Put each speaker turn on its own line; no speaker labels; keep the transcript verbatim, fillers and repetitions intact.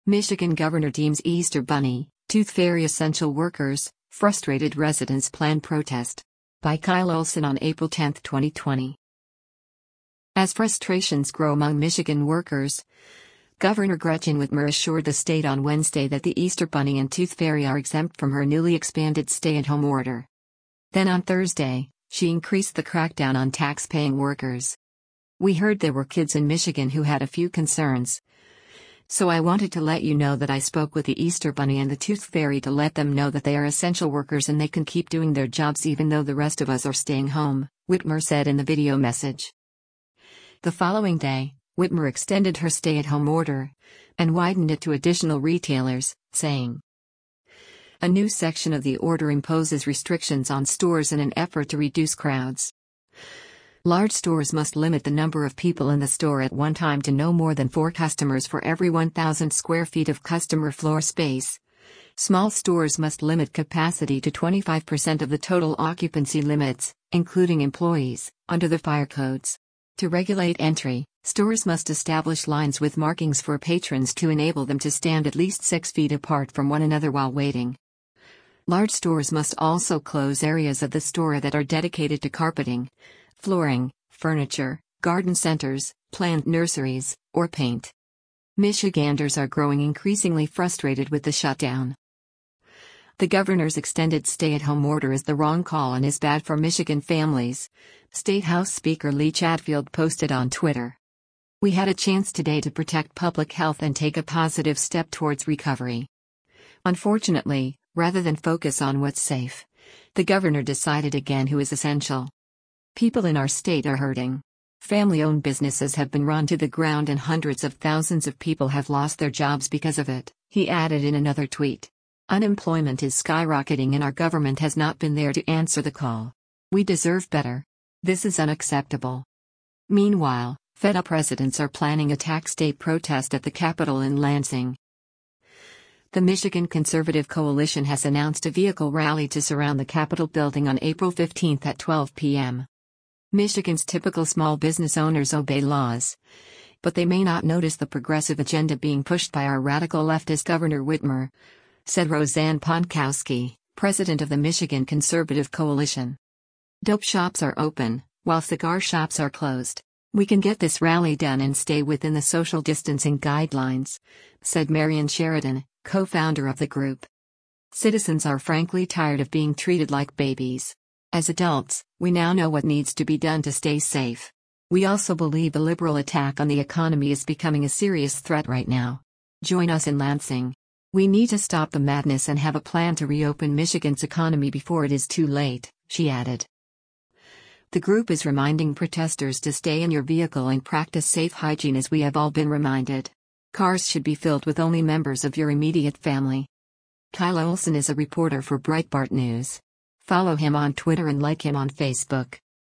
Michigan governor deems Easter Bunny, Tooth Fairy essential workers, frustrated residents plan protest. By Kyle Olson on April tenth, twenty twenty. As frustrations grow among Michigan workers, Governor Gretchen Whitmer assured the state on Wednesday that the Easter Bunny and Tooth Fairy are exempt from her newly expanded stay-at-home order. Then on Thursday, she increased the crackdown on tax-paying workers. "We heard there were kids in Michigan who had a few concerns. So I wanted to let you know that I spoke with the Easter Bunny and the Tooth Fairy to let them know that they are essential workers and they can keep doing their jobs even though the rest of us are staying home," Whitmer said in the video message. The following day, Whitmer extended her stay-at-home order and widened it to additional retailers, saying, "A new section of the order imposes restrictions on stores in an effort to reduce crowds. Large stores must limit the number of people in the store at one time to no more than four customers for every one thousand square feet of customer floor space. Small stores must limit capacity to twenty-five percent of the total occupancy limits, including employees, under the fire codes. To regulate entry, stores must establish lines with markings for patrons to enable them to stand at least six feet apart from one another while waiting. Large stores must also close areas of the store that are dedicated to carpeting, flooring, furniture, garden centers, plant nurseries, or paint." Michiganders are growing increasingly frustrated with the shutdown. The governor's extended stay-at-home order is the wrong call and is bad for Michigan families, State House Speaker Lee Chatfield posted on Twitter. "We had a chance today to protect public health and take a positive step towards recovery. Unfortunately, rather than focus on what's safe, the governor decided again who is essential. People in our state are hurting. Family-owned businesses have been run to the ground and hundreds of thousands of people have lost their jobs because of it," he added in another tweet. "Unemployment is skyrocketing and our government has not been there to answer the call. We deserve better. This is unacceptable." Meanwhile, fed-up residents are planning a tax day protest at the Capitol in Lansing. The Michigan Conservative Coalition has announced a vehicle rally to surround the Capitol building on April fifteenth at twelve p m Michigan's typical small business owners obey laws, but they may not notice the progressive agenda being pushed by our radical leftist Governor Whitmer, said Roseanne Ponkowski, president of the Michigan Conservative Coalition. "Dope shops are open, while cigar shops are closed. We can get this rally done and stay within the social distancing guidelines," said Marion Sheridan, co-founder of the group. "Citizens are frankly tired of being treated like babies. As adults, we now know what needs to be done to stay safe. We also believe the liberal attack on the economy is becoming a serious threat right now. Join us in Lansing. We need to stop the madness and have a plan to reopen Michigan's economy before it is too late," she added. The group is reminding protesters to stay in your vehicle and practice safe hygiene as we have all been reminded. Cars should be filled with only members of your immediate family. Kyle Olson is a reporter for Breitbart News. Follow him on Twitter and like him on Facebook.